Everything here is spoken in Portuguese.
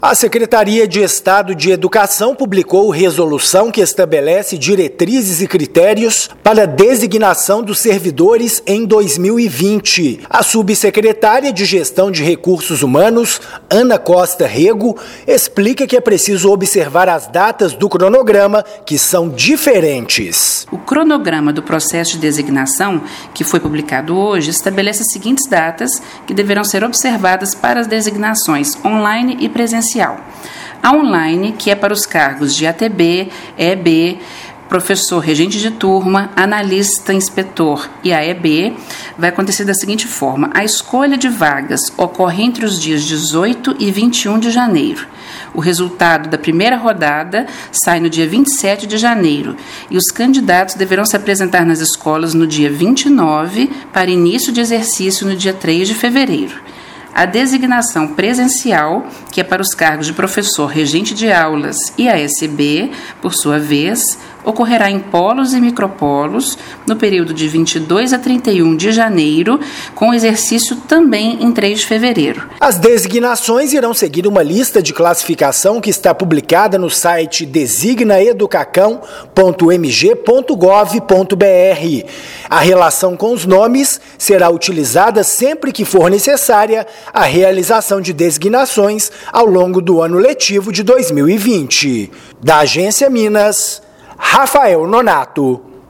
A Secretaria de Estado de Educação publicou resolução que estabelece diretrizes e critérios para a designação dos servidores em 2020. A subsecretária de Gestão de Recursos Humanos, Ana Costa Rego, explica que é preciso observar as datas do cronograma, que são diferentes. O cronograma do processo de designação, que foi publicado hoje, estabelece as seguintes datas que deverão ser observadas para as designações online e presencial. A online, que é para os cargos de ATB, EB, professor regente de turma, analista, inspetor e AEB, vai acontecer da seguinte forma: a escolha de vagas ocorre entre os dias 18 e 21 de janeiro. O resultado da primeira rodada sai no dia 27 de janeiro e os candidatos deverão se apresentar nas escolas no dia 29 para início de exercício no dia 3 de fevereiro. A designação presencial, que é para os cargos de professor regente de aulas e ASB, por sua vez, ocorrerá em polos e micropolos no período de 22 a 31 de janeiro, com exercício também em 3 de fevereiro. As designações irão seguir uma lista de classificação que está publicada no site designaeducacão.mg.gov.br. A relação com os nomes será utilizada sempre que for necessária a realização de designações ao longo do ano letivo de 2020. Da Agência Minas, Rafael Nonato.